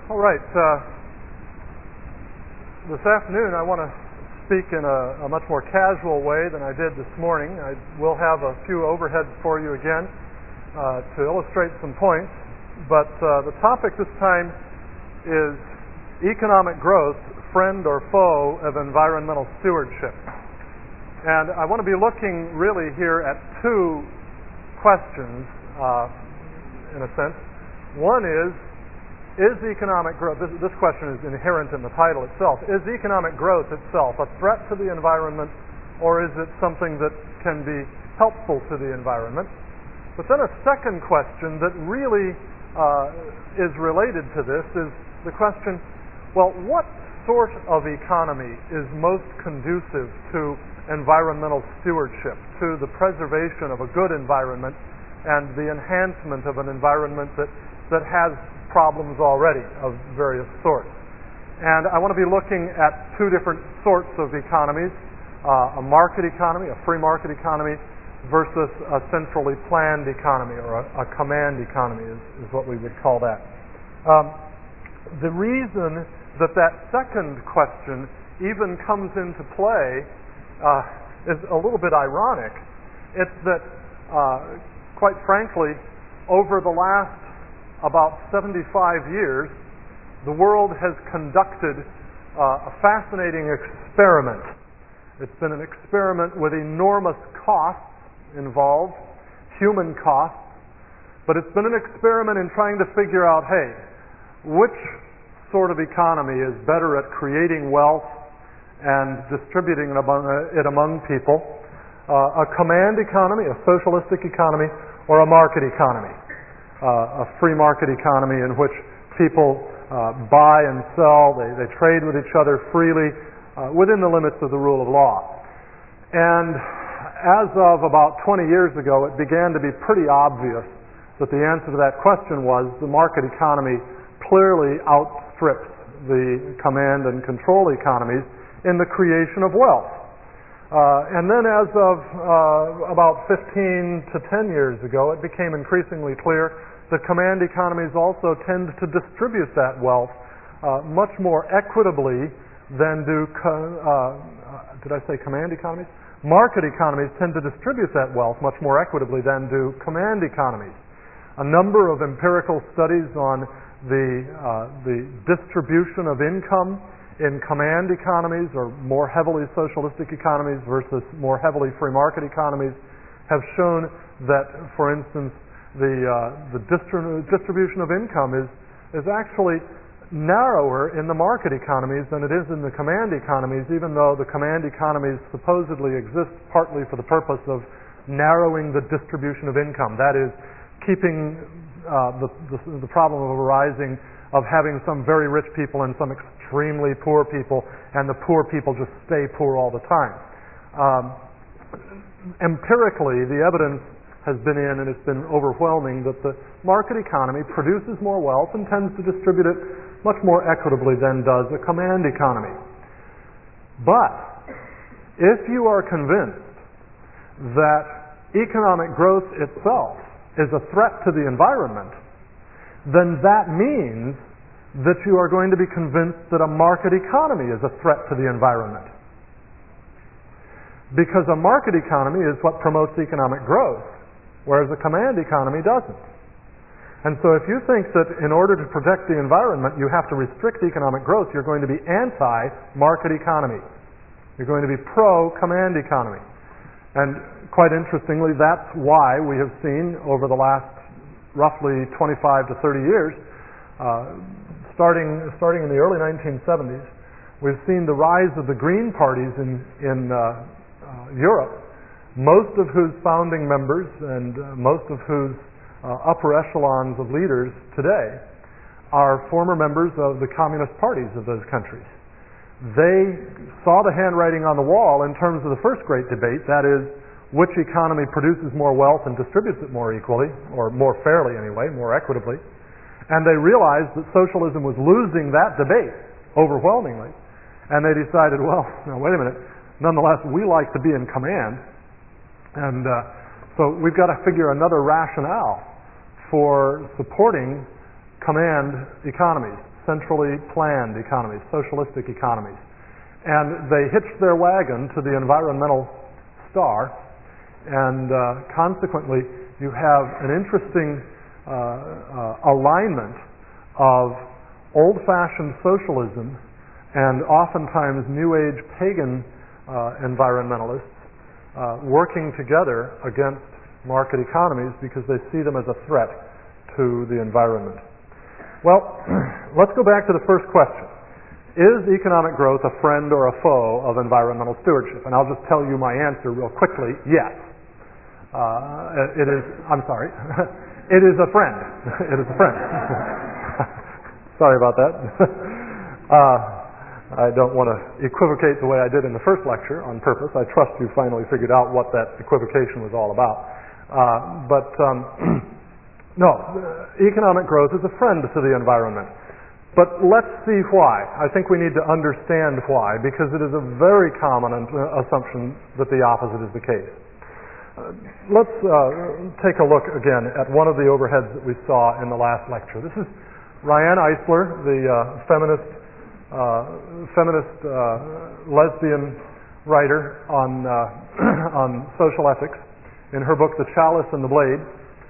All right. This afternoon I want to speak in a much more casual way than I did this morning. I will have a few overheads for you again to illustrate some points, but the topic this time is economic growth, friend or foe of environmental stewardship. And I want to be looking really here at two questions, in a sense. One is economic growth, this question is inherent in the title itself, is economic growth itself a threat to the environment, or is it something that can be helpful to the environment? But then a second question that really is related to this is the question, well, what sort of economy is most conducive to environmental stewardship, to the preservation of a good environment and the enhancement of an environment that has problems already of various sorts? And I want to be looking at two different sorts of economies, a market economy, a free market economy, versus a centrally planned economy, or a command economy is what we would call that. The reason that second question even comes into play is a little bit ironic. It's that, quite frankly, over the last about 75 years, the world has conducted a fascinating experiment. It's been an experiment with enormous costs involved, human costs, but it's been an experiment in trying to figure out, hey, which sort of economy is better at creating wealth and distributing it among people, a command economy, a socialistic economy, or a market economy? A free market economy in which people buy and sell, they trade with each other freely within the limits of the rule of law. And as of about 20 years ago, it began to be pretty obvious that the answer to that question was the market economy clearly outstrips the command and control economies in the creation of wealth. And then as of about 15 to 10 years ago, it became increasingly clear that command economies also tend to distribute that wealth much more equitably than do, did I say command economies? Market economies tend to distribute that wealth much more equitably than do command economies. A number of empirical studies on the distribution of income in command economies, or more heavily socialistic economies versus more heavily free market economies, have shown that, for instance, the distribution of income is actually narrower in the market economies than it is in the command economies, even though the command economies supposedly exist partly for the purpose of narrowing the distribution of income. That is, keeping the problem of arising of having some very rich people and some extremely poor people, and the poor people just stay poor all the time. Empirically, the evidence has been in, and it's been overwhelming, that the market economy produces more wealth and tends to distribute it much more equitably than does a command economy. But if you are convinced that economic growth itself is a threat to the environment, then that means that you are going to be convinced that a market economy is a threat to the environment. Because a market economy is what promotes economic growth, whereas a command economy doesn't. And so if you think that in order to protect the environment you have to restrict economic growth, you're going to be anti-market economy. You're going to be pro-command economy. And quite interestingly, that's why we have seen over the last roughly 25 to 30 years, starting in the early 1970s, we've seen the rise of the Green parties in Europe, most of whose founding members and most of whose upper echelons of leaders today are former members of the communist parties of those countries. They saw the handwriting on the wall in terms of the first great debate, that is, which economy produces more wealth and distributes it more equally, or more fairly anyway, more equitably. And they realized that socialism was losing that debate overwhelmingly. And they decided, well, now wait a minute, nonetheless, we like to be in command. And so we've got to figure another rationale for supporting command economies. centrally planned economies, socialistic economies. And they hitched their wagon to the environmental star, and consequently you have an interesting alignment of old-fashioned socialism and oftentimes New Age pagan environmentalists working together against market economies because they see them as a threat to the environment. Well, let's go back to the first question. Is economic growth a friend or a foe of environmental stewardship? And I'll just tell you my answer real quickly. Yes. It is, I'm sorry. It is a friend. It is a friend. Sorry about that. I don't want to equivocate the way I did in the first lecture on purpose. I trust you finally figured out what that equivocation was all about. No, economic growth is a friend to the environment. But let's see why. I think we need to understand why, because it is a very common assumption that the opposite is the case. Let's take a look again at one of the overheads that we saw in the last lecture. This is Ryan Eisler, the feminist lesbian writer on on social ethics, in her book *The Chalice and the Blade*.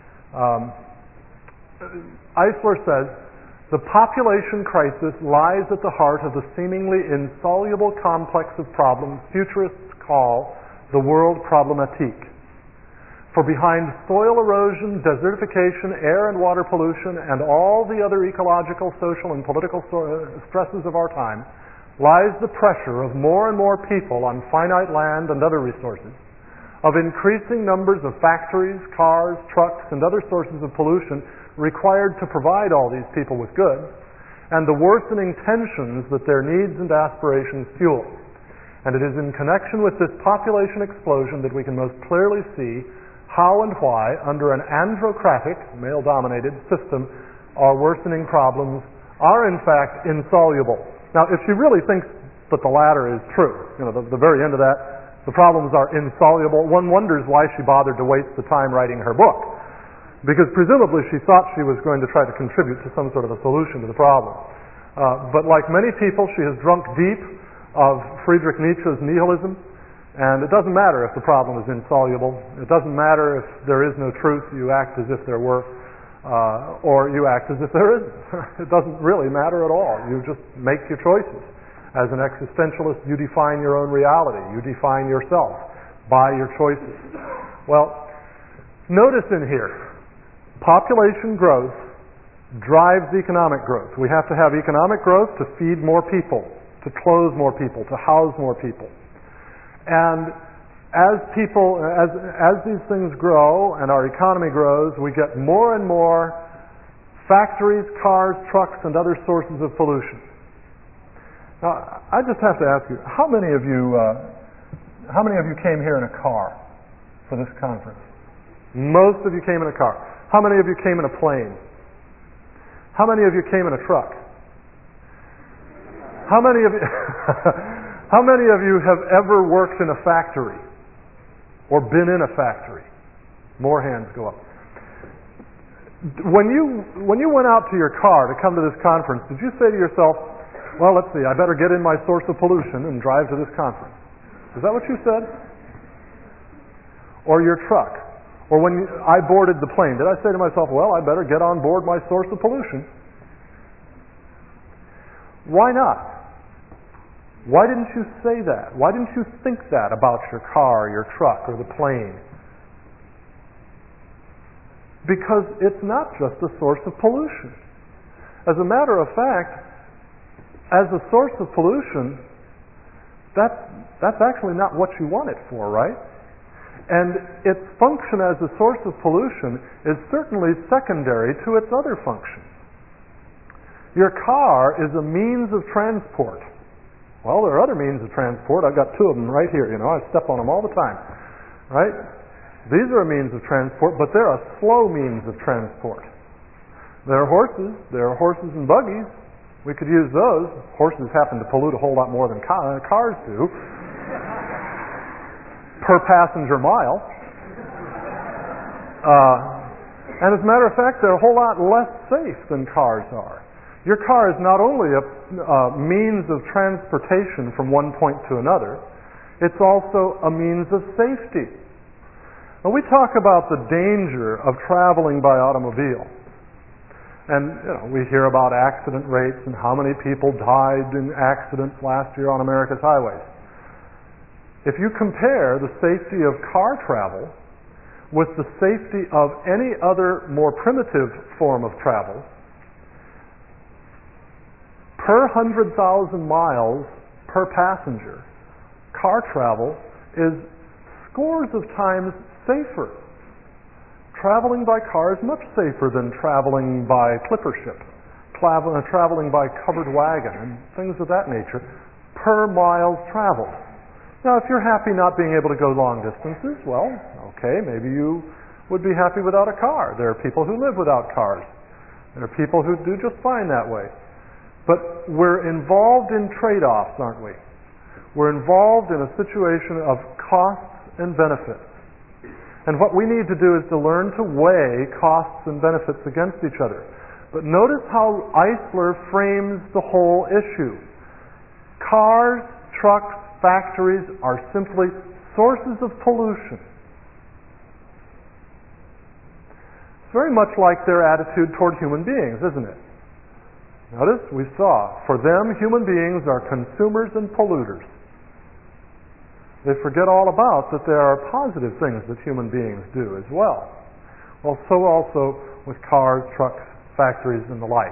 Eisler says, "The population crisis lies at the heart of the seemingly insoluble complex of problems futurists call the world problematique. For behind soil erosion, desertification, air and water pollution, and all the other ecological, social, and political stresses of our time, lies the pressure of more and more people on finite land and other resources, of increasing numbers of factories, cars, trucks, and other sources of pollution required to provide all these people with goods, and the worsening tensions that their needs and aspirations fuel. And it is in connection with this population explosion that we can most clearly see how and why, under an androcratic, male-dominated system, our worsening problems are in fact insoluble." Now, if she really thinks that the latter is true, the very end of that, the problems are insoluble, one wonders why she bothered to waste the time writing her book. Because presumably she thought she was going to try to contribute to some sort of a solution to the problem. But like many people, she has drunk deep of Friedrich Nietzsche's nihilism, and it doesn't matter if the problem is insoluble. It doesn't matter if there is no truth, you act as if there were, or you act as if there isn't. It doesn't really matter at all. You just make your choices. As an existentialist, you define your own reality. You define yourself by your choices. Well, notice in here, population growth drives economic growth. We have to have economic growth to feed more people, to clothe more people, to house more people. And as these things grow and our economy grows, we get more and more factories, cars, trucks, and other sources of pollution. Now, I just have to ask you, how many of you came here in a car for this conference? Most of you came in a car. How many of you came in a plane? How many of you came in a truck? How many of you how many of you have ever worked in a factory or been in a factory? More hands go up. When you went out to your car to come to this conference, did you say to yourself, well, let's see, I better get in my source of pollution and drive to this conference? Is that what you said? Or your truck? Or when I boarded the plane, did I say to myself, well, I better get on board my source of pollution? Why not? Why didn't you say that? Why didn't you think that about your car, your truck, or the plane? Because it's not just a source of pollution. As a matter of fact, as a source of pollution, that's actually not what you want it for, right? And its function as a source of pollution is certainly secondary to its other functions. Your car is a means of transport. Well, there are other means of transport. I've got two of them right here. I step on them all the time, right? These are a means of transport, but they're a slow means of transport. There are horses and buggies. We could use those. Horses happen to pollute a whole lot more than cars do per passenger mile. And as a matter of fact, they're a whole lot less safe than cars are. Your car is not only a means of transportation from one point to another, it's also a means of safety. Now, we talk about the danger of traveling by automobile. And we hear about accident rates and how many people died in accidents last year on America's highways. If you compare the safety of car travel with the safety of any other more primitive form of travel, per 100,000 miles per passenger, car travel is scores of times safer. Traveling by car is much safer than traveling by clipper ship, traveling by covered wagon, and things of that nature, per miles traveled. Now, if you're happy not being able to go long distances, well, okay, maybe you would be happy without a car. There are people who live without cars. There are people who do just fine that way. But we're involved in trade-offs, aren't we? We're involved in a situation of costs and benefits. And what we need to do is to learn to weigh costs and benefits against each other. But notice how Eisler frames the whole issue. Cars, trucks, factories are simply sources of pollution. It's very much like their attitude toward human beings, isn't it? Notice, we saw, for them, human beings are consumers and polluters. They forget all about that there are positive things that human beings do as well. Well, so also with cars, trucks, factories, and the like.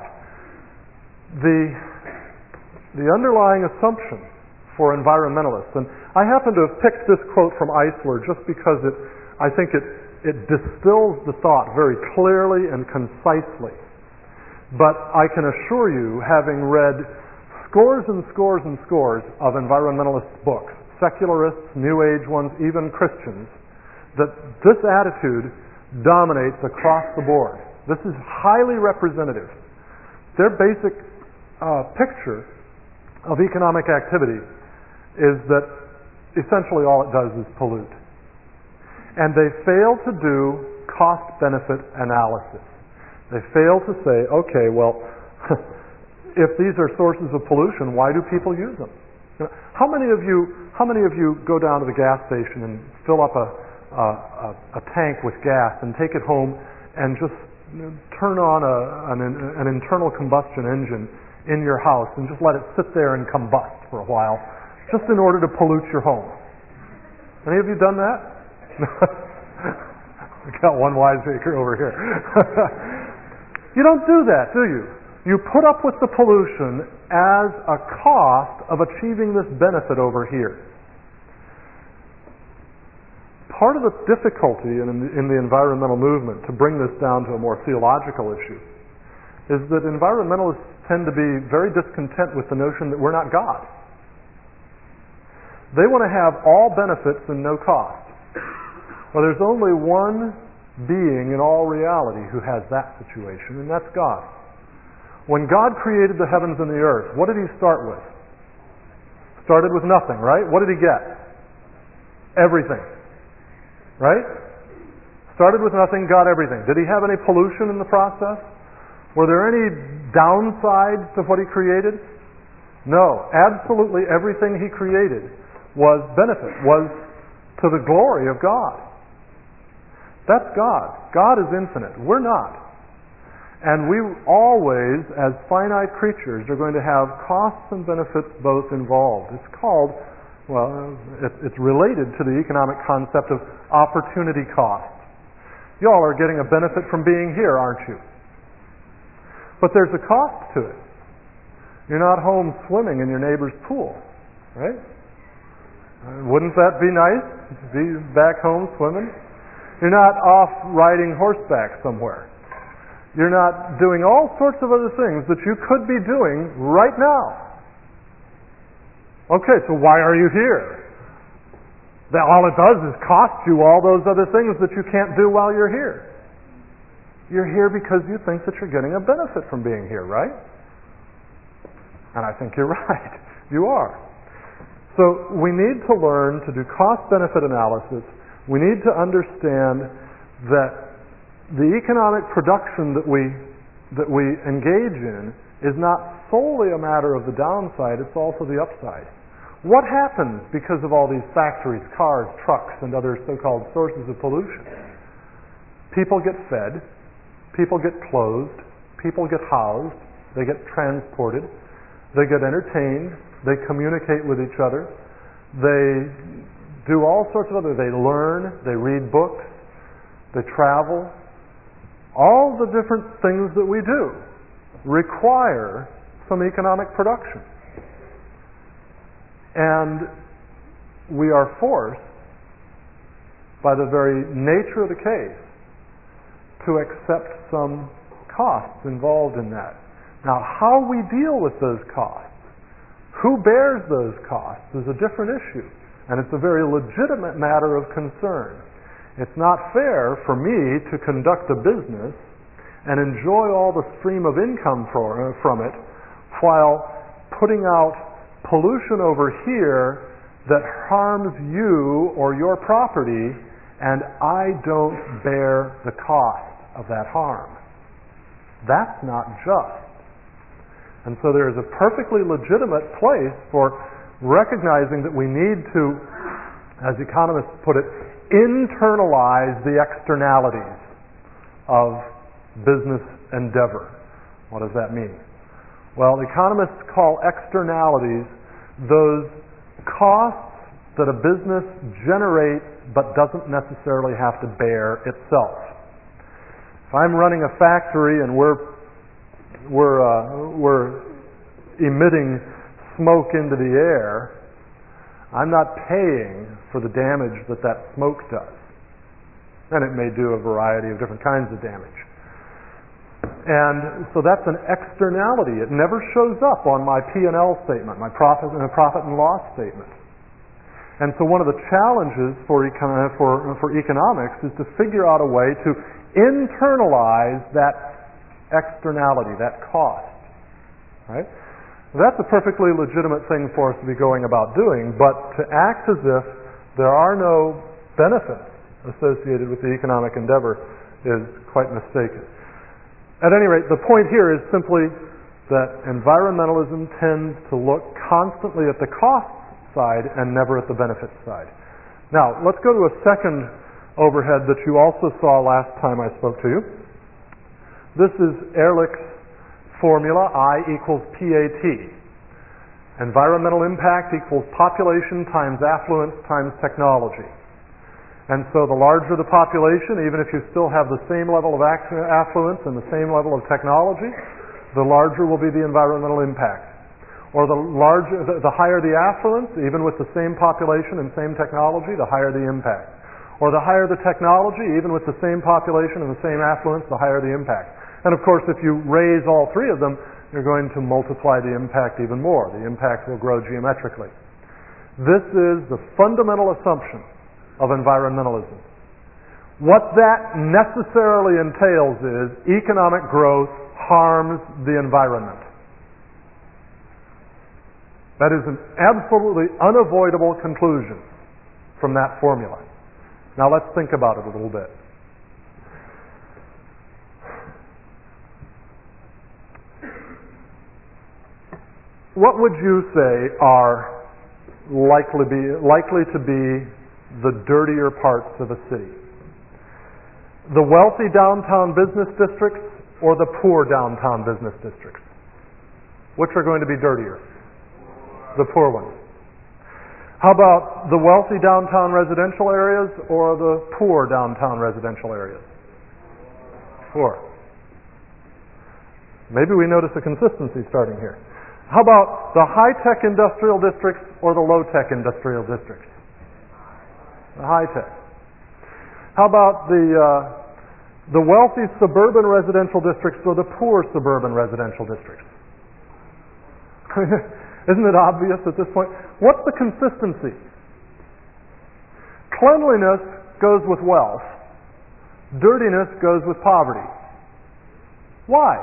The underlying assumption for environmentalists, and I happen to have picked this quote from Eisler just because I think it distills the thought very clearly and concisely. But I can assure you, having read scores and scores and scores of environmentalist books, secularists, New Age ones, even Christians, that this attitude dominates across the board. This is highly representative. Their basic picture of economic activity is that essentially all it does is pollute. And they fail to do cost-benefit analysis. They fail to say, okay, well, if these are sources of pollution, why do people use them? How many of you go down to the gas station and fill up a tank with gas and take it home and just turn on an internal combustion engine in your house and just let it sit there and combust for a while, just in order to pollute your home? Any of you done that? I got one wisemaker over here. You don't do that, do you? You put up with the pollution as a cost of achieving this benefit over here. Part of the difficulty in the environmental movement, to bring this down to a more theological issue, is that environmentalists tend to be very discontent with the notion that we're not God. They want to have all benefits and no cost. Well, there's only one being in all reality who has that situation, and that's God. When God created the heavens and the earth, what did he start with? Started with nothing, right? What did he get? Everything. Right? Started with nothing, got everything. Did he have any pollution in the process? Were there any downsides to what he created? No. Absolutely everything he created was benefit, was to the glory of God. That's God. God is infinite. We're not. And we always, as finite creatures, are going to have costs and benefits both involved. It's called, it's related to the economic concept of opportunity cost. Y'all are getting a benefit from being here, aren't you? But there's a cost to it. You're not home swimming in your neighbor's pool, right? Wouldn't that be nice, to be back home swimming? You're not off riding horseback somewhere. You're not doing all sorts of other things that you could be doing right now. Okay, so why are you here? That all it does is cost you all those other things that you can't do while you're here. You're here because you think that you're getting a benefit from being here, right? And I think you're right. You are. So we need to learn to do cost-benefit analysis. We need to understand that the economic production that we engage in is not solely a matter of the downside, it's also the upside. What happens because of all these factories, cars, trucks, and other so-called sources of pollution? People get fed, people get clothed, people get housed, they get transported, they get entertained, they communicate with each other, they do all sorts of other, they learn, they read books, they travel. All the different things that we do require some economic production. And we are forced, by the very nature of the case, to accept some costs involved in that. Now, how we deal with those costs, who bears those costs, is a different issue. And it's a very legitimate matter of concern. It's not fair for me to conduct a business and enjoy all the stream of income from it while putting out pollution over here that harms you or your property, and I don't bear the cost of that harm. That's not just. And so there is a perfectly legitimate place for recognizing that we need to, as economists put it, internalize the externalities of business endeavor. What does that mean? Well, economists call externalities those costs that a business generates but doesn't necessarily have to bear itself. If I'm running a factory and we're emitting smoke into the air, I'm not paying for the damage that smoke does. And it may do a variety of different kinds of damage. And so that's an externality. It never shows up on my P&L statement, my profit and loss statement. And so one of the challenges for economics is to figure out a way to internalize that externality, that cost. Right? That's a perfectly legitimate thing for us to be going about doing, but to act as if there are no benefits associated with the economic endeavor is quite mistaken. At any rate, the point here is simply that environmentalism tends to look constantly at the cost side and never at the benefit side. Now, let's go to a second overhead that you also saw last time I spoke to you. This is Ehrlich's formula, I equals PAT. Environmental impact equals population times affluence times technology. And so the larger the population, even if you still have the same level of affluence and the same level of technology, the larger will be the environmental impact. Or the higher the affluence, even with the same population and same technology, the higher the impact. Or the higher the technology, even with the same population and the same affluence, the higher the impact. And of course, if you raise all three of them, you're going to multiply the impact even more. The impact will grow geometrically. This is the fundamental assumption of environmentalism. What that necessarily entails is economic growth harms the environment. That is an absolutely unavoidable conclusion from that formula. Now let's think about it a little bit. What would you say are likely to be the dirtier parts of a city? The wealthy downtown business districts or the poor downtown business districts? Which are going to be dirtier? The poor ones. How about the wealthy downtown residential areas or the poor downtown residential areas? Poor. Maybe we notice a consistency starting here. How about the high-tech industrial districts or the low-tech industrial districts? The high-tech. How about the wealthy suburban residential districts or the poor suburban residential districts? Isn't it obvious at this point? What's the consistency? Cleanliness goes with wealth. Dirtiness goes with poverty. Why?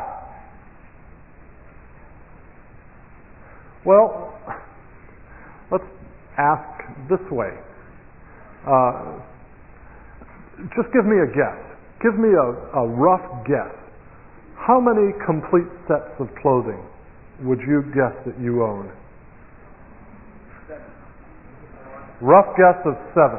Well, let's ask this way. Just give me a guess. Give me a rough guess. How many complete sets of clothing would you guess that you own? Rough guess of 7.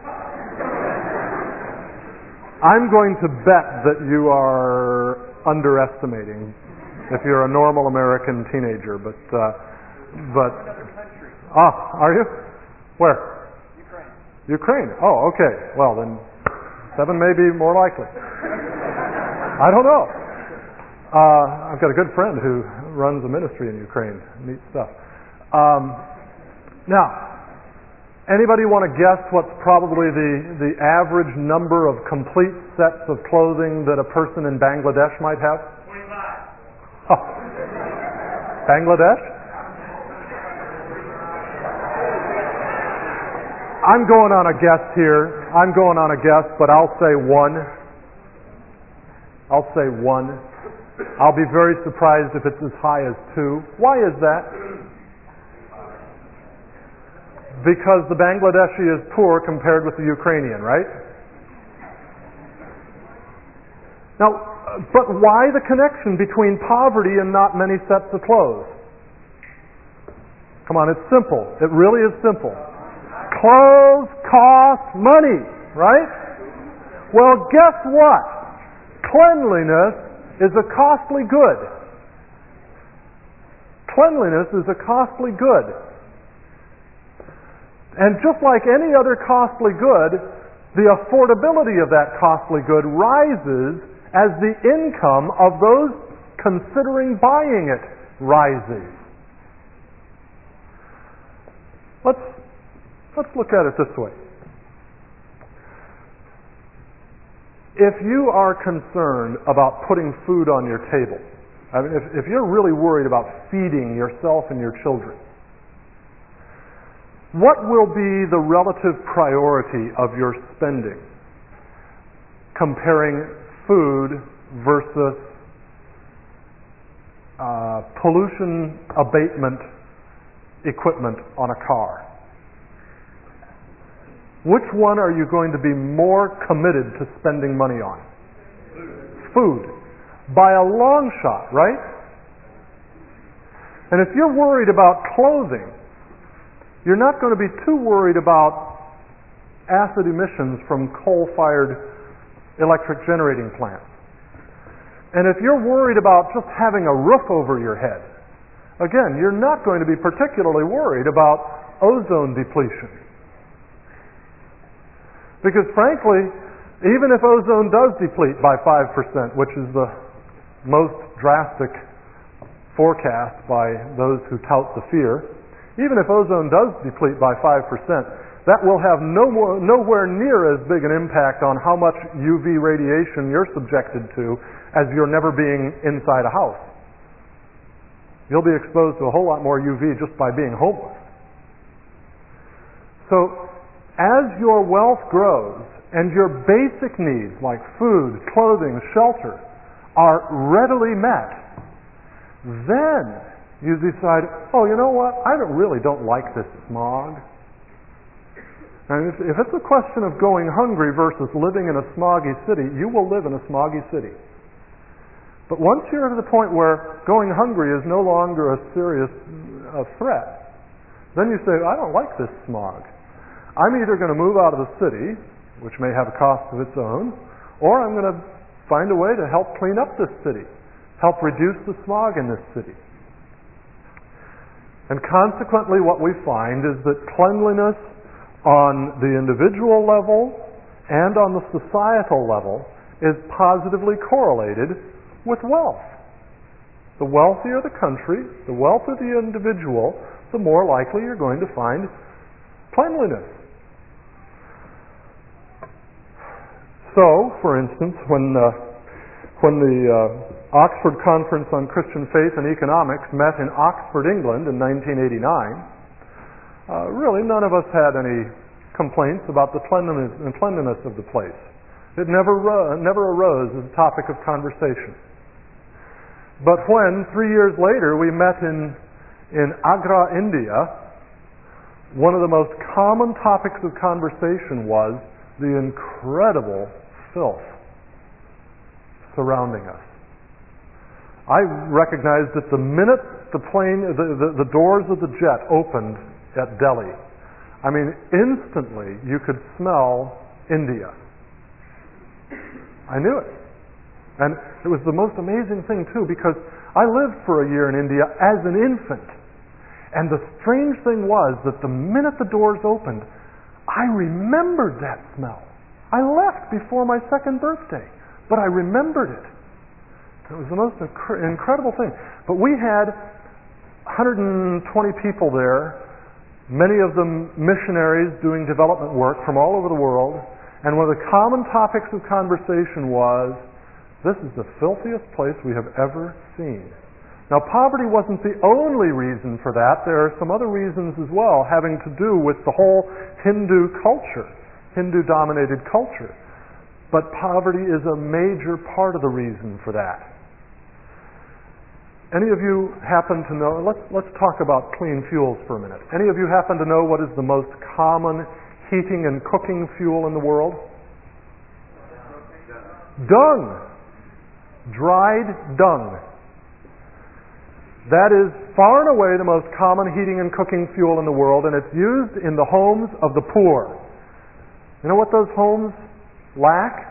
I'm going to bet that you are underestimating if you're a normal American teenager, but are you? Where? Ukraine. Oh, okay. Well, then 7 may be more likely. I don't know. I've got a good friend who runs a ministry in Ukraine. Neat stuff. Now, anybody want to guess what's probably the average number of complete sets of clothing that a person in Bangladesh might have? 25. Oh. Bangladesh? I'm going on a guess here. But I'll say 1. I'll say 1. I'll be very surprised if it's as high as 2. Why is that? Because the Bangladeshi is poor compared with the Ukrainian, right? Now, but why the connection between poverty and not many sets of clothes? Come on, it's simple. It really is simple. Clothes cost money, right? Well, guess what? Cleanliness is a costly good. Cleanliness is a costly good. And just like any other costly good, the affordability of that costly good rises as the income of those considering buying it rises. Let's look at it this way. If you are concerned about putting food on your table, I mean, if you're really worried about feeding yourself and your children, what will be the relative priority of your spending comparing food versus pollution abatement equipment on a car? Which one are you going to be more committed to spending money on? Food. By a long shot, right? And if you're worried about clothing, you're not going to be too worried about acid emissions from coal-fired electric generating plants. And if you're worried about just having a roof over your head, again, you're not going to be particularly worried about ozone depletion. Because frankly, even if ozone does deplete by 5%, which is the most drastic forecast by those who tout the fear, even if ozone does deplete by 5%, that will have nowhere near as big an impact on how much UV radiation you're subjected to as you're never being inside a house. You'll be exposed to a whole lot more UV just by being homeless. So, as your wealth grows and your basic needs like food, clothing, shelter are readily met, then you decide, oh, you know what? I really don't like this smog. And if it's a question of going hungry versus living in a smoggy city, you will live in a smoggy city. But once you're to the point where going hungry is no longer a serious threat, then you say, I don't like this smog. I'm either going to move out of the city, which may have a cost of its own, or I'm going to find a way to help clean up this city, help reduce the smog in this city. And consequently, what we find is that cleanliness on the individual level and on the societal level is positively correlated with wealth. The wealthier the country, the wealthier the individual, the more likely you're going to find cleanliness. So, for instance, when the Oxford Conference on Christian Faith and Economics met in Oxford, England in 1989, really none of us had any complaints about the cleanliness of the place. It never arose as a topic of conversation. But when, 3 years later, we met in Agra, India, one of the most common topics of conversation was the incredible filth surrounding us. I recognized that the minute the doors of the jet opened at Delhi, I mean, instantly you could smell India. I knew it. And it was the most amazing thing, too, because I lived for a year in India as an infant. And the strange thing was that the minute the doors opened, I remembered that smell. I left before my second birthday, but I remembered it. It was the most incredible thing. But we had 120 people there, many of them missionaries doing development work from all over the world, and one of the common topics of conversation was, this is the filthiest place we have ever seen. Now, poverty wasn't the only reason for that. There are some other reasons as well, having to do with the whole Hindu culture, Hindu-dominated culture. But poverty is a major part of the reason for that. Any of you happen to know, let's talk about clean fuels for a minute. Any of you happen to know what is the most common heating and cooking fuel in the world? Dung. Dried dung. That is far and away the most common heating and cooking fuel in the world, and it's used in the homes of the poor. You know what those homes lack?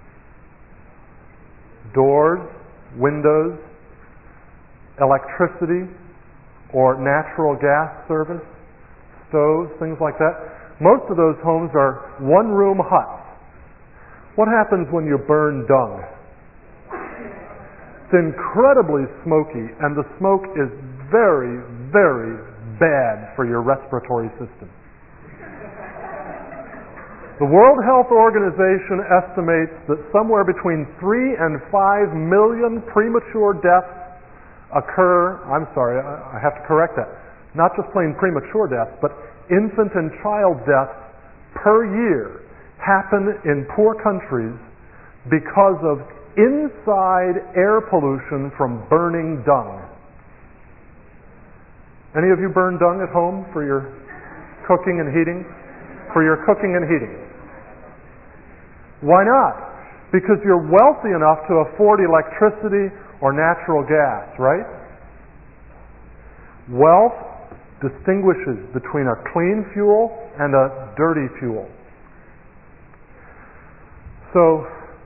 Doors, windows, electricity, or natural gas service, stoves, things like that. Most of those homes are one-room huts. What happens when you burn dung? It's incredibly smoky, and the smoke is very, very bad for your respiratory system. The World Health Organization estimates that somewhere between 3 and 5 million premature deaths occur, I have to correct that, not just plain premature deaths, but infant and child deaths per year happen in poor countries because of inside air pollution from burning dung. Any of you burn dung at home for your cooking and heating? For your cooking and heating. Why not? Because you're wealthy enough to afford electricity or natural gas, right? Wealth distinguishes between a clean fuel and a dirty fuel. So,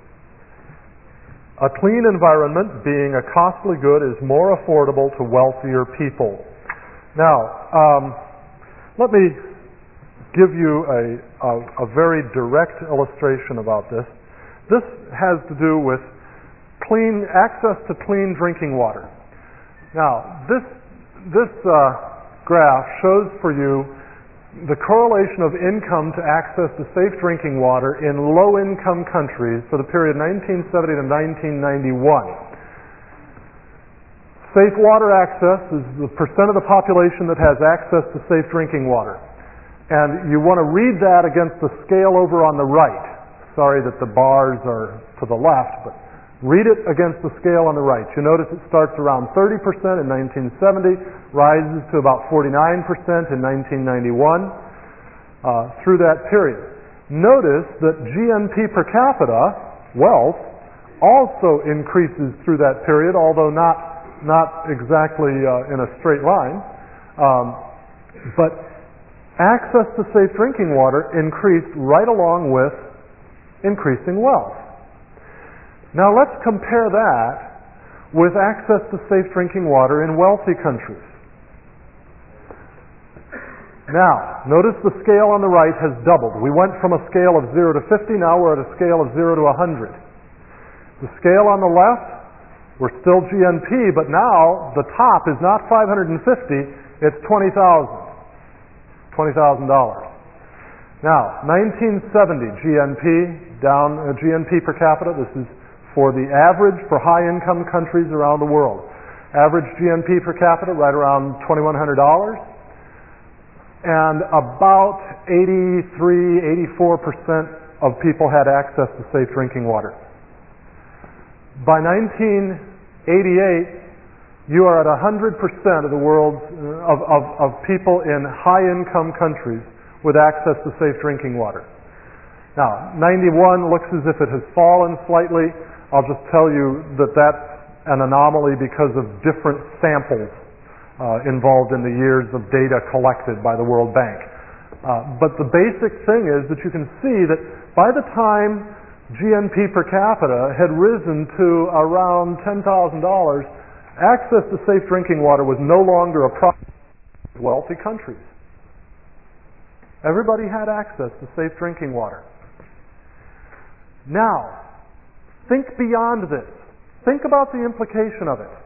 a clean environment, being a costly good, is more affordable to wealthier people. Now, let me give you a very direct illustration about this. This has to do with access to clean drinking water. Now, this graph shows for you the correlation of income to access to safe drinking water in low-income countries for the period 1970 to 1991. Safe water access is the percent of the population that has access to safe drinking water. And you want to read that against the scale over on the right. Sorry that the bars are to the left, but read it against the scale on the right. You notice it starts around 30% in 1970, rises to about 49% in 1991, through that period. Notice that GNP per capita, wealth, also increases through that period, although not exactly in a straight line. But access to safe drinking water increased right along with increasing wealth. Now let's compare that with access to safe drinking water in wealthy countries. Now, notice the scale on the right has doubled. We went from a scale of 0 to 50, now we're at a scale of 0 to 100. The scale on the left, we're still GNP, but now the top is not 550, it's $20,000. $20,000. Now, 1970 GNP, GNP per capita, this is for the average for high-income countries around the world. Average GNP per capita right around $2,100. And about 84% of people had access to safe drinking water. By 1988, you are at 100% of the world's of people in high-income countries with access to safe drinking water. Now, 91 looks as if it has fallen slightly. I'll just tell you that that's an anomaly because of different samples involved in the years of data collected by the World Bank. But the basic thing is that you can see that by the time GNP per capita had risen to around $10,000, access to safe drinking water was no longer a problem in wealthy countries. Everybody had access to safe drinking water. Now, think beyond this. Think about the implication of it.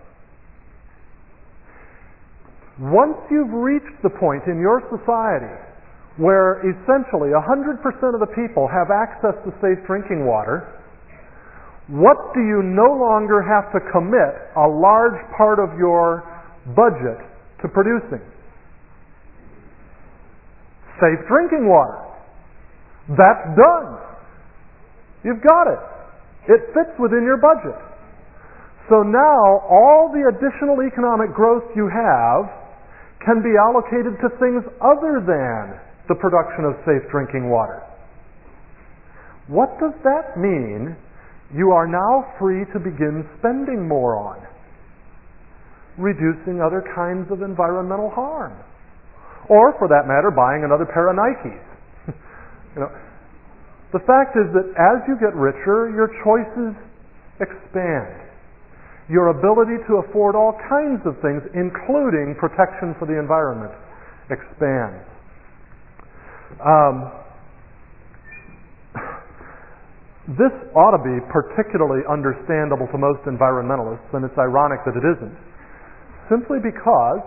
Once you've reached the point in your society where essentially 100% of the people have access to safe drinking water, what do you no longer have to commit a large part of your budget to producing? Safe drinking water. That's done. You've got it. It fits within your budget. So now all the additional economic growth you have can be allocated to things other than the production of safe drinking water. What does that mean you are now free to begin spending more on? Reducing other kinds of environmental harm. Or, for that matter, buying another pair of Nikes. The fact is that as you get richer, your choices expand. Your ability to afford all kinds of things, including protection for the environment, expands. This ought to be particularly understandable to most environmentalists, and it's ironic that it isn't, simply because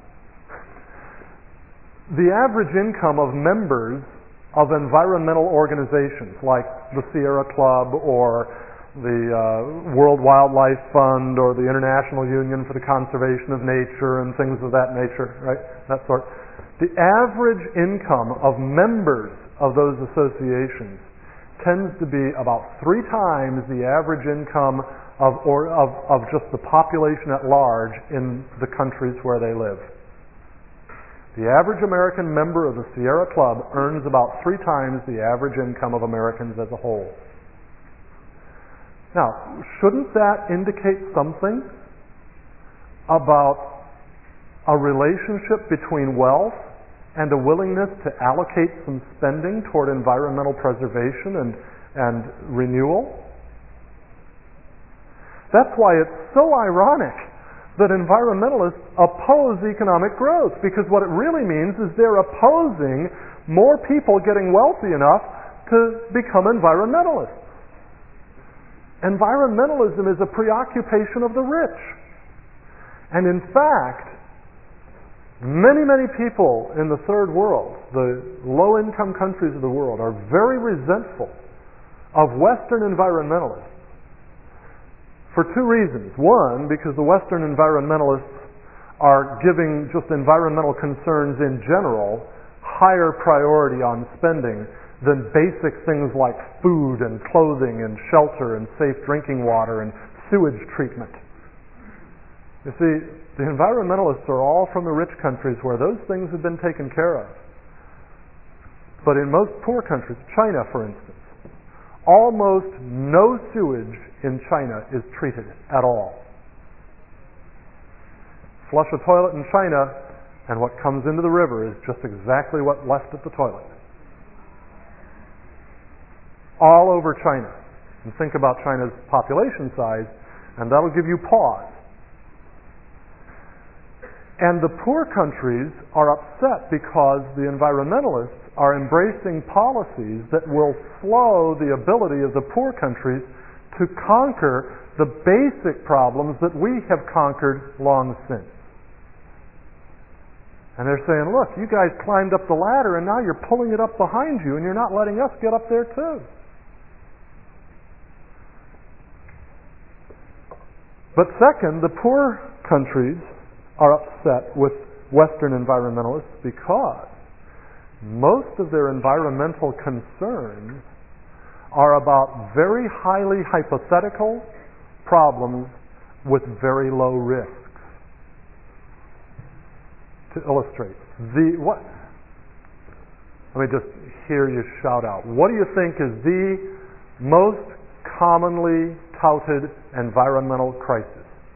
the average income of members of environmental organizations like the Sierra Club or the World Wildlife Fund or the International Union for the Conservation of Nature and things of that nature, right? That sort. The average income of members of those associations tends to be about 3 times the average income of just the population at large in the countries where they live. The average American member of the Sierra Club earns about 3 times the average income of Americans as a whole. Now, shouldn't that indicate something about a relationship between wealth and a willingness to allocate some spending toward environmental preservation and renewal? That's why it's so ironic that environmentalists oppose economic growth, because what it really means is they're opposing more people getting wealthy enough to become environmentalists. Environmentalism is a preoccupation of the rich. And in fact, many, many people in the third world, the low-income countries of the world, are very resentful of Western environmentalists for 2 reasons. One, because the Western environmentalists are giving just environmental concerns in general higher priority on spending than basic things like food and clothing and shelter and safe drinking water and sewage treatment. You see, the environmentalists are all from the rich countries where those things have been taken care of. But in most poor countries, China for instance, almost no sewage in China is treated at all. Flush a toilet in China and what comes into the river is just exactly what left at the toilet. All over China. And think about China's population size, and that'll give you pause. And the poor countries are upset because the environmentalists are embracing policies that will slow the ability of the poor countries to conquer the basic problems that we have conquered long since. And they're saying, look, you guys climbed up the ladder and now you're pulling it up behind you and you're not letting us get up there too. But second, the poor countries are upset with Western environmentalists because most of their environmental concerns are about very highly hypothetical problems with very low risks. To illustrate, let me just hear you shout out. What do you think is the most commonly touted environmental crisis?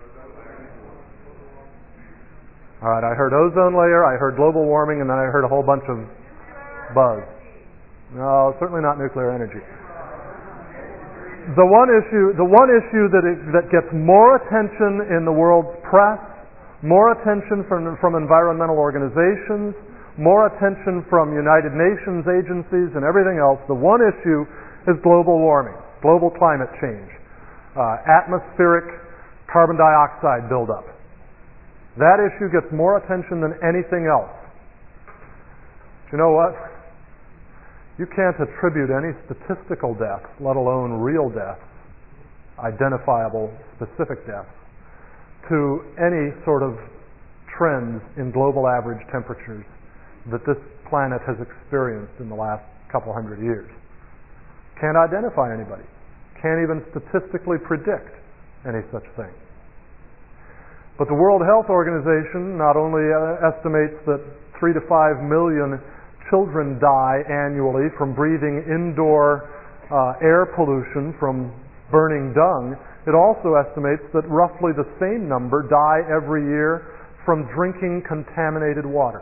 All right, I heard ozone layer, I heard global warming, and then I heard a whole bunch of buzz. No, certainly not nuclear energy. The one issue that gets more attention in the world's press, more attention from environmental organizations, more attention from United Nations agencies and everything else, the one issue is global warming, global climate change, atmospheric carbon dioxide buildup. That issue gets more attention than anything else. But you know what? You can't attribute any statistical deaths, let alone real deaths, identifiable, specific deaths, to any sort of trends in global average temperatures that this planet has experienced in the last couple hundred years. Can't identify anybody. Can't even statistically predict any such thing. But the World Health Organization not only estimates that 3 to 5 million children die annually from breathing indoor air pollution from burning dung, it also estimates that roughly the same number die every year from drinking contaminated water.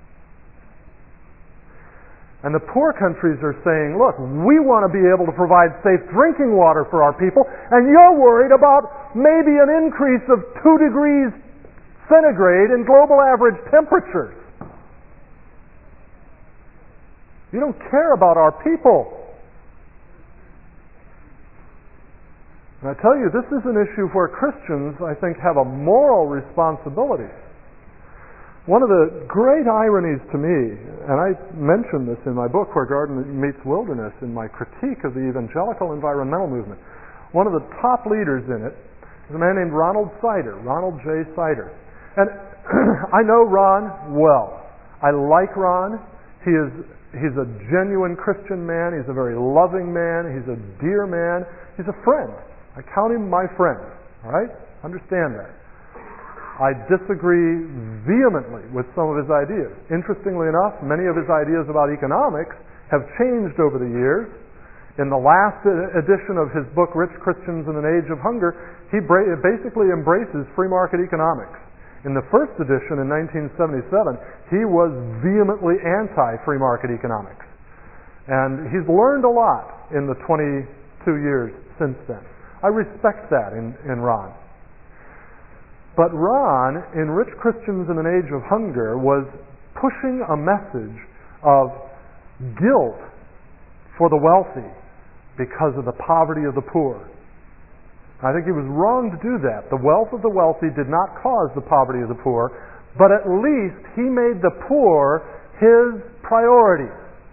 And the poor countries are saying, look, we want to be able to provide safe drinking water for our people, and you're worried about maybe an increase of 2 degrees centigrade in global average temperatures. You don't care about our people. And I tell you, this is an issue where Christians, I think, have a moral responsibility. One of the great ironies to me, and I mention this in my book, Where Garden Meets Wilderness, in my critique of the evangelical environmental movement, one of the top leaders in it is a man named Ronald Sider, Ronald J. Sider. And I know Ron well. I like Ron. He's a genuine Christian man. He's a very loving man. He's a dear man. He's a friend. I count him my friend. All right? Understand that. I disagree vehemently with some of his ideas. Interestingly enough, many of his ideas about economics have changed over the years. In the last edition of his book, Rich Christians in an Age of Hunger, he basically embraces free market economics. In the first edition in 1977, he was vehemently anti-free market economics. And he's learned a lot in the 22 years since then. I respect that in Ron. But Ron, in Rich Christians in an Age of Hunger, was pushing a message of guilt for the wealthy because of the poverty of the poor. I think he was wrong to do that. The wealth of the wealthy did not cause the poverty of the poor, but at least he made the poor his priority.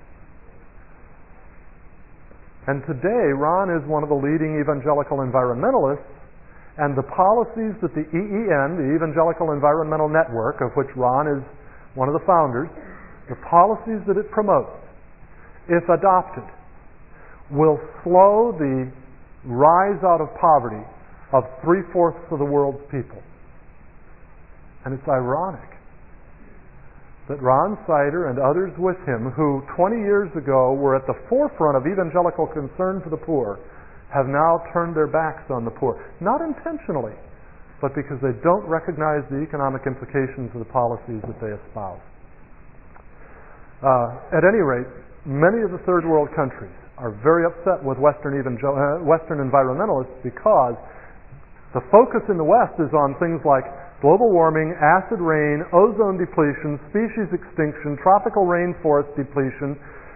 And today, Ron is one of the leading evangelical environmentalists, and the policies that the EEN, the Evangelical Environmental Network, of which Ron is one of the founders, the policies that it promotes, if adopted, will slow the rise out of poverty of 3/4 of the world's people. And it's ironic that Ron Sider and others with him, who 20 years ago were at the forefront of evangelical concern for the poor, have now turned their backs on the poor. Not intentionally, but because they don't recognize the economic implications of the policies that they espouse. At any rate, many of the third world countries are very upset with Western environmentalists because the focus in the West is on things like global warming, acid rain, ozone depletion, species extinction, tropical rainforest depletion.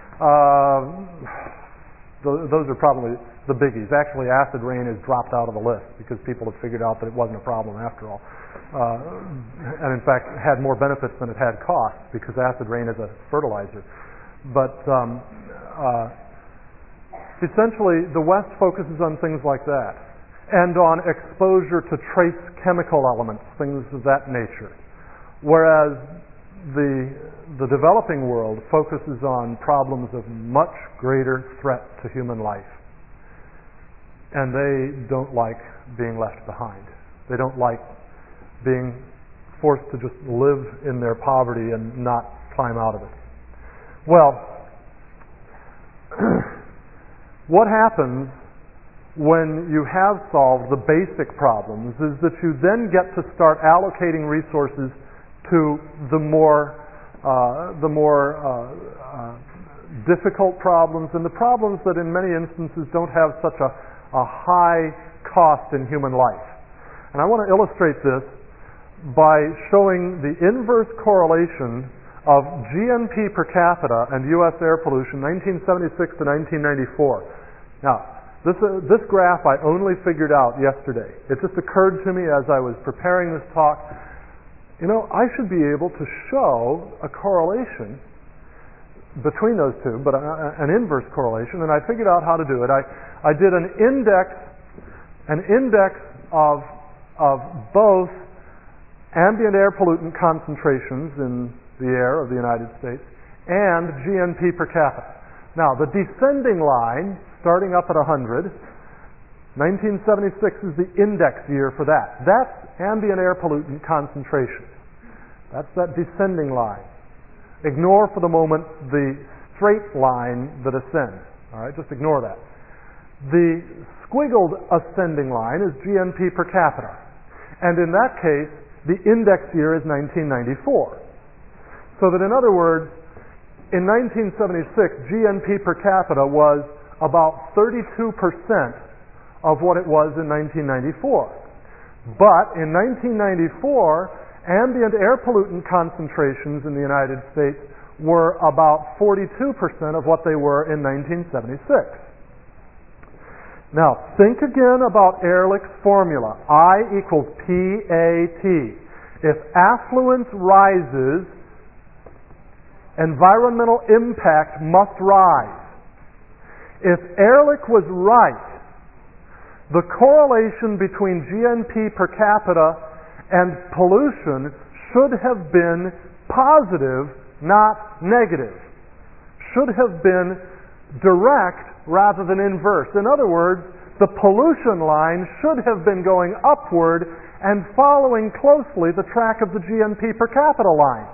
Those are probably the biggies. Actually, acid rain has dropped out of the list because people have figured out that it wasn't a problem after all. And in fact, had more benefits than it had costs because acid rain is a fertilizer. But essentially, the West focuses on things like that and on exposure to trace chemical elements, things of that nature. Whereas the developing world focuses on problems of much greater threat to human life. And they don't like being left behind. They don't like being forced to just live in their poverty and not climb out of it. Well, what happens when you have solved the basic problems is that you then get to start allocating resources to the more difficult problems, and the problems that in many instances don't have such a high cost in human life. And I want to illustrate this by showing the inverse correlation of GNP per capita and U.S. air pollution 1976 to 1994. Now, this graph I only figured out yesterday. It just occurred to me as I was preparing this talk, I should be able to show a correlation between those two, but an inverse correlation, and I figured out how to do it. I did an index of both ambient air pollutant concentrations in the air of the United States and GNP per capita. Now, the descending line, starting up at 100, 1976 is the index year for that. That's ambient air pollutant concentration. That's that descending line. Ignore for the moment the straight line that ascends. All right, just ignore that. The squiggled ascending line is GNP per capita. And in that case, the index year is 1994. So that in other words, in 1976, GNP per capita was about 32% of what it was in 1994. But in 1994, ambient air pollutant concentrations in the United States were about 42% of what they were in 1976. Now, think again about Ehrlich's formula. I equals PAT. If affluence rises, environmental impact must rise. If Ehrlich was right, the correlation between GNP per capita and pollution should have been positive, not negative. Should have been direct rather than inverse. In other words, the pollution line should have been going upward and following closely the track of the GNP per capita line.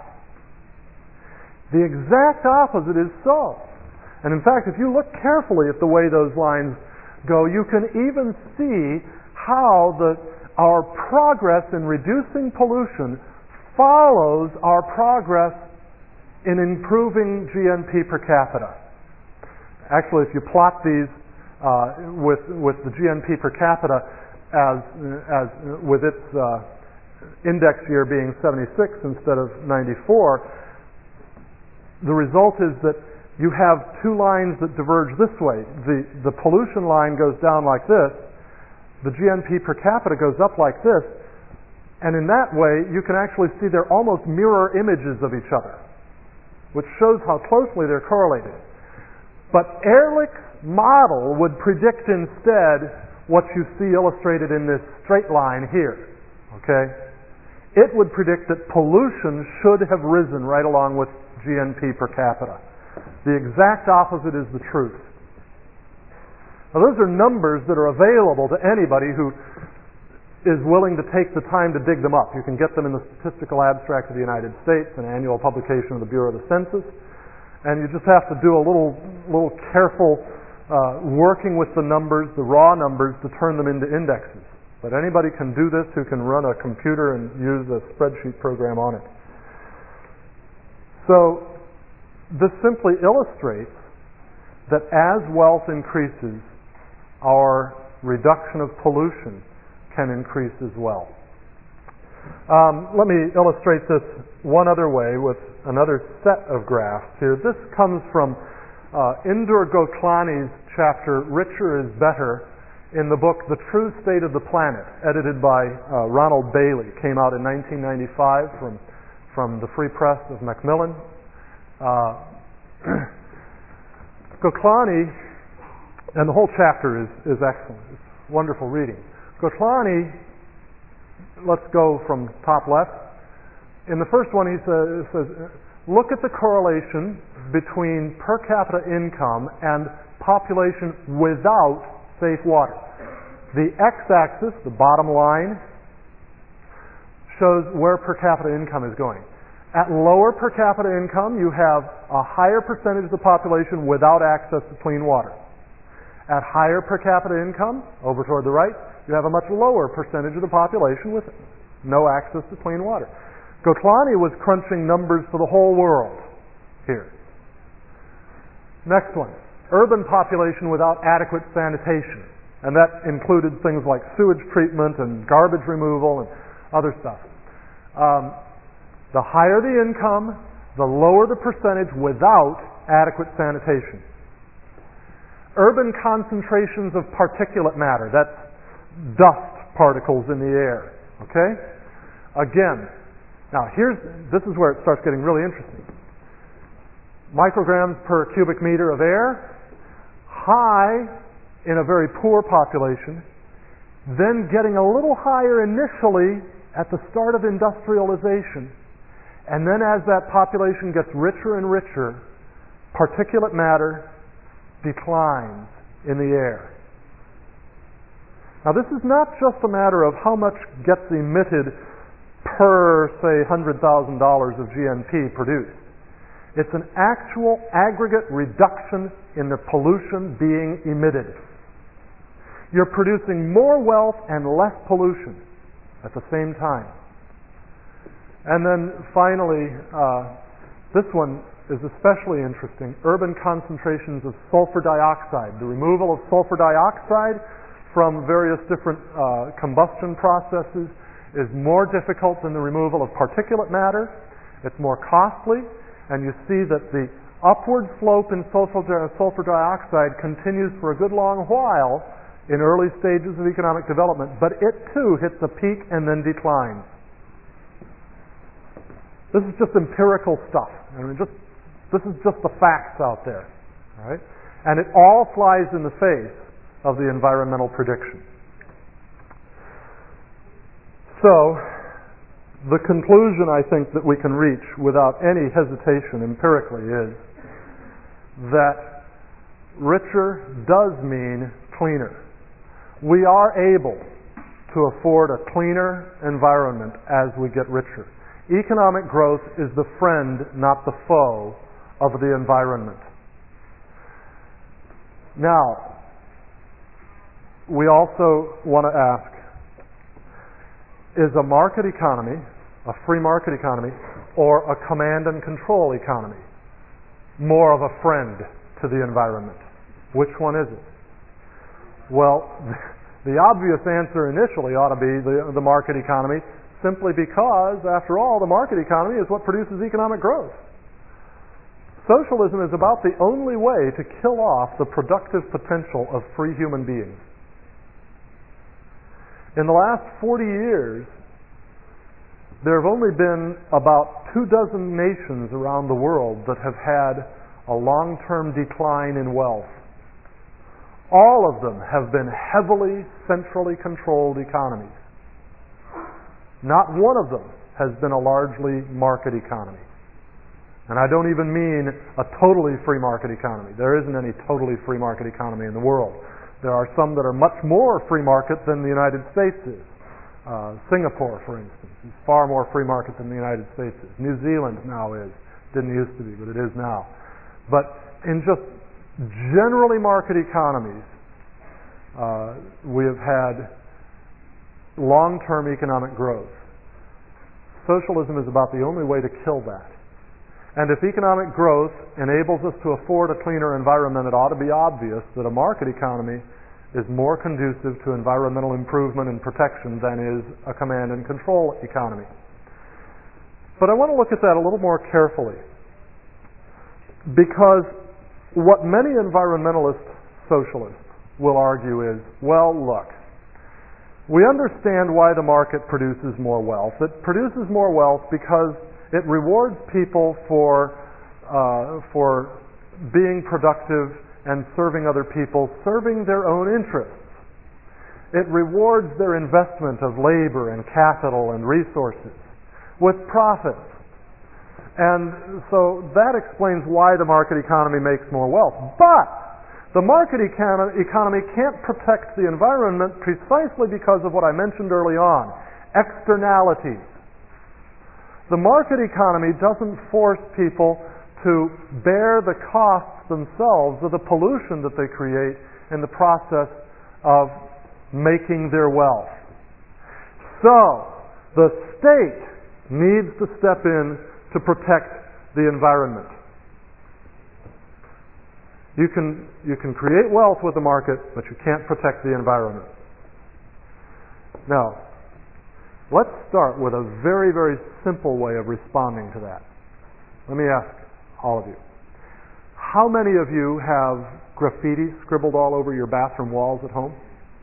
The exact opposite is so. And in fact, if you look carefully at the way those lines go, you can even see how our progress in reducing pollution follows our progress in improving GNP per capita. Actually, if you plot these with the GNP per capita as with its index year being 76 instead of 94, the result is that you have two lines that diverge this way. The pollution line goes down like this. The GNP per capita goes up like this, and in that way you can actually see they're almost mirror images of each other, which shows how closely they're correlated. But Ehrlich's model would predict instead what you see illustrated in this straight line here. Okay? It would predict that pollution should have risen right along with GNP per capita. The exact opposite is the truth. Now, those are numbers that are available to anybody who is willing to take the time to dig them up. You can get them in the Statistical Abstract of the United States, an annual publication of the Bureau of the Census, and you just have to do a little careful working with the numbers, the raw numbers, to turn them into indexes. But anybody can do this who can run a computer and use a spreadsheet program on it. So this simply illustrates that as wealth increases, our reduction of pollution can increase as well. Let me illustrate this one other way with another set of graphs here. This comes from Indur Goklani's chapter, Richer is Better, in the book The True State of the Planet, edited by Ronald Bailey. Came out in 1995 from the Free Press of Macmillan. Goklani, and the whole chapter is excellent. It's wonderful reading. Goklani, let's go from top left. In the first one he says, look at the correlation between per capita income and population without safe water. The x-axis, the bottom line, shows where per capita income is going. At lower per capita income, you have a higher percentage of the population without access to clean water. At higher per capita income, over toward the right, you have a much lower percentage of the population with no access to clean water. Goclani was crunching numbers for the whole world here. Next one, urban population without adequate sanitation. And that included things like sewage treatment and garbage removal and other stuff. The higher the income, the lower the percentage without adequate sanitation. Urban concentrations of particulate matter, that's dust particles in the air. Okay? Again, now this is where it starts getting really interesting. Micrograms per cubic meter of air, high in a very poor population, then getting a little higher initially at the start of industrialization, and then as that population gets richer and richer, particulate matter declines in the air. Now this is not just a matter of how much gets emitted per, say, $100,000 of GNP produced. It's an actual aggregate reduction in the pollution being emitted. You're producing more wealth and less pollution at the same time. And then finally, this one is especially interesting, urban concentrations of sulfur dioxide. The removal of sulfur dioxide from various different combustion processes is more difficult than the removal of particulate matter. It's more costly, and you see that the upward slope in sulfur dioxide continues for a good long while in early stages of economic development, but it too hits a peak and then declines. This is just empirical stuff. This is just the facts out there, right? And it all flies in the face of the environmental prediction. So, the conclusion I think that we can reach without any hesitation empirically is that richer does mean cleaner. We are able to afford a cleaner environment as we get richer. Economic growth is the friend, not the foe, of the environment. Now, we also want to ask, is a market economy, a free market economy, or a command and control economy more of a friend to the environment? Which one is it? Well, the obvious answer initially ought to be the market economy, simply because, after all, the market economy is what produces economic growth. Socialism is about the only way to kill off the productive potential of free human beings. In the last 40 years, there have only been about 24 nations around the world that have had a long-term decline in wealth. All of them have been heavily centrally controlled economies. Not one of them has been a largely market economy. And I don't even mean a totally free market economy. There isn't any totally free market economy in the world. There are some that are much more free market than the United States is. Singapore, for instance, is far more free market than the United States is. New Zealand now is. Didn't used to be, but it is now. But in just generally market economies, we have had long-term economic growth. Socialism is about the only way to kill that. And if economic growth enables us to afford a cleaner environment, it ought to be obvious that a market economy is more conducive to environmental improvement and protection than is a command and control economy. But I want to look at that a little more carefully, because what many environmentalist socialists will argue is, well, look, we understand why the market produces more wealth. It produces more wealth because it rewards people for being productive and serving other people, serving their own interests. It rewards their investment of labor and capital and resources with profits. And so that explains why the market economy makes more wealth. But the market economy can't protect the environment precisely because of what I mentioned early on, externalities. The market economy doesn't force people to bear the costs themselves of the pollution that they create in the process of making their wealth. So, the state needs to step in to protect the environment. You can create wealth with the market, but you can't protect the environment. Now, let's start with a very, very simple way of responding to that. Let me ask all of you. How many of you have graffiti scribbled all over your bathroom walls at home?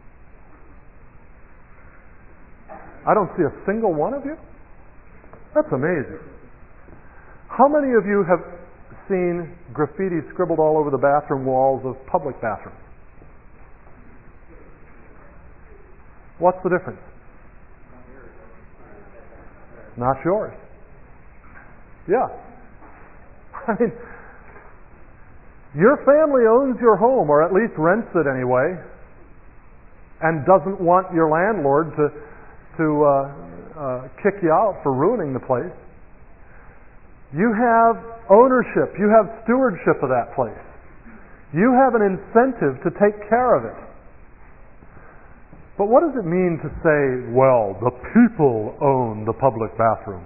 I don't see a single one of you. That's amazing. How many of you have seen graffiti scribbled all over the bathroom walls of public bathrooms? What's the difference? Not yours. Yeah. I mean, your family owns your home, or at least rents it anyway, and doesn't want your landlord to kick you out for ruining the place. You have ownership. You have stewardship of that place. You have an incentive to take care of it. But what does it mean to say, well, the people own the public bathroom?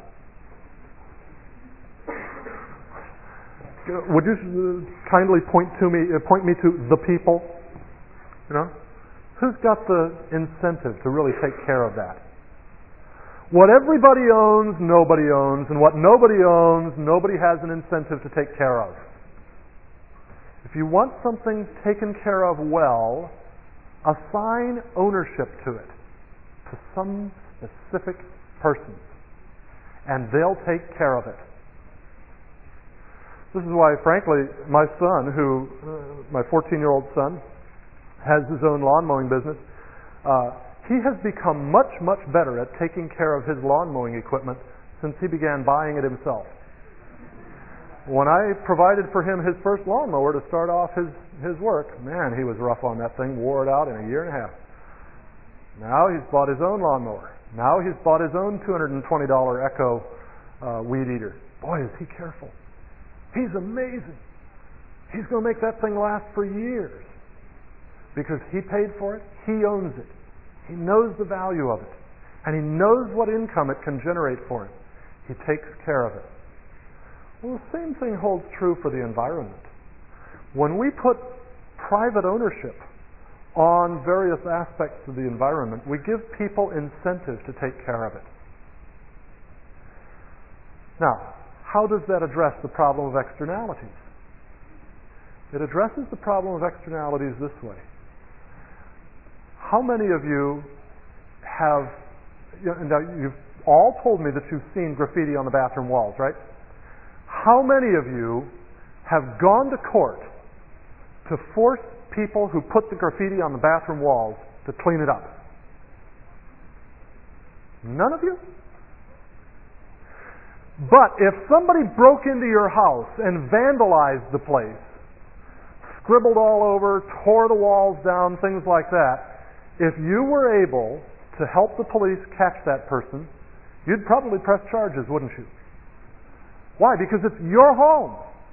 Would you kindly point me to the people? You know, who's got the incentive to really take care of that? What everybody owns, nobody owns, and what nobody owns, nobody has an incentive to take care of. If you want something taken care of well, assign ownership to it, to some specific person, and they'll take care of it. This is why, frankly, my son, my 14-year-old son, has his own lawn mowing business. He has become much, much better at taking care of his lawn mowing equipment since he began buying it himself. When I provided for him his first lawnmower to start off his work, man, he was rough on that thing, wore it out in a year and a half. Now he's bought his own lawnmower. Now he's bought his own $220 Echo weed eater. Boy, is he careful. He's amazing. He's going to make that thing last for years because he paid for it. He owns it. He knows the value of it. And he knows what income it can generate for him. He takes care of it. Well, the same thing holds true for the environment. When we put private ownership on various aspects of the environment, we give people incentive to take care of it. Now, how does that address the problem of externalities? It addresses the problem of externalities this way. How many of you have, now you've all told me that you've seen graffiti on the bathroom walls, right? How many of you have gone to court to force people who put the graffiti on the bathroom walls to clean it up? None of you? But if somebody broke into your house and vandalized the place, scribbled all over, tore the walls down, things like that, if you were able to help the police catch that person, you'd probably press charges, wouldn't you? Why? Because it's your home.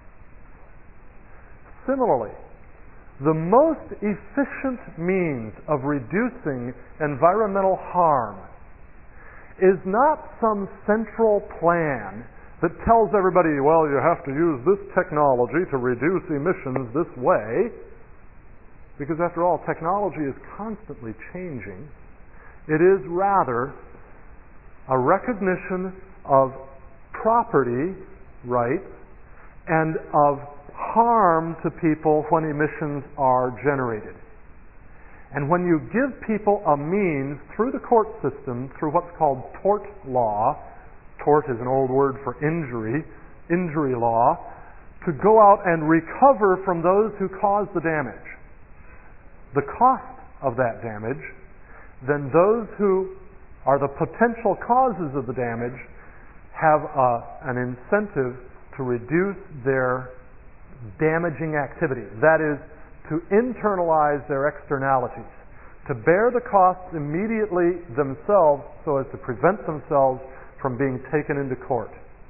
Similarly, the most efficient means of reducing environmental harm is not some central plan that tells everybody, well, you have to use this technology to reduce emissions this way, because after all, technology is constantly changing. It is rather a recognition of property rights and of harm to people when emissions are generated. And when you give people a means through the court system, through what's called tort law, tort is an old word for injury law, to go out and recover from those who caused the damage, the cost of that damage, then those who are the potential causes of the damage have an incentive to reduce their damaging activity. That is, to internalize their externalities, to bear the costs immediately themselves so as to prevent themselves from being taken into court.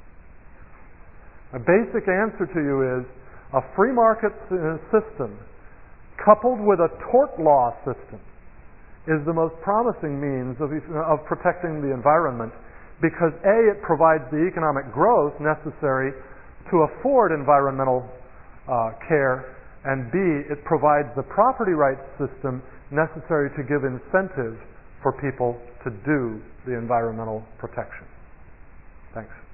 A basic answer to you is a free market system coupled with a tort law system is the most promising means of protecting the environment, because A, it provides the economic growth necessary to afford environmental care, and B, it provides the property rights system necessary to give incentive for people to do the environmental protection. Thanks.